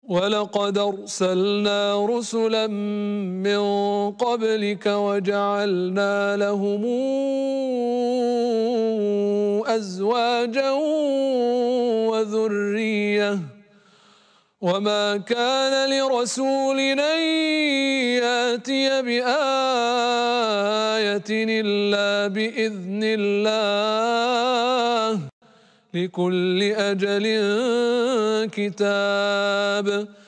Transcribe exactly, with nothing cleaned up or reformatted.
ولقد أرسلنا رسلا من قبلك وجعلنا لهم أزواجا وذرية وما كان لرسول أن يأتي بآية إلا بإذن الله لكل أجل كتاب